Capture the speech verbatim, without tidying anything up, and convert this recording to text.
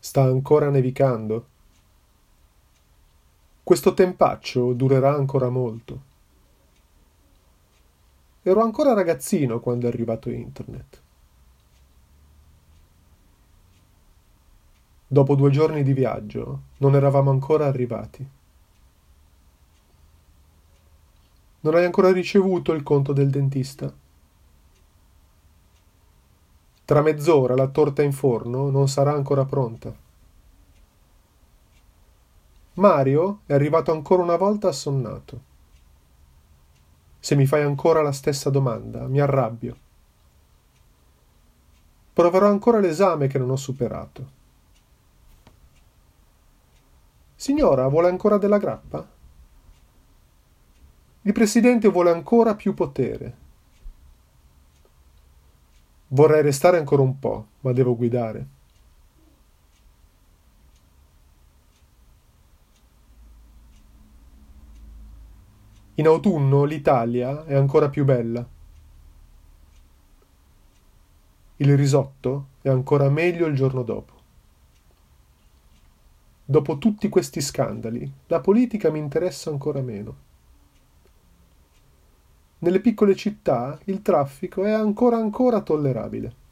Sta ancora nevicando. Questo tempaccio durerà ancora molto. Ero ancora ragazzino quando è arrivato internet. Dopo due giorni di viaggio non eravamo ancora arrivati. Non hai ancora ricevuto il conto del dentista? Tra mezz'ora la torta in forno non sarà ancora pronta. Mario è arrivato ancora una volta assonnato. Se mi fai ancora la stessa domanda, mi arrabbio. Proverò ancora l'esame che non ho superato. Signora, vuole ancora della grappa? Il presidente vuole ancora più potere. Vorrei restare ancora un po', ma devo guidare. In autunno l'Italia è ancora più bella. Il risotto è ancora meglio il giorno dopo. Dopo tutti questi scandali, la politica mi interessa ancora meno. Nelle piccole città il traffico è ancora ancora tollerabile.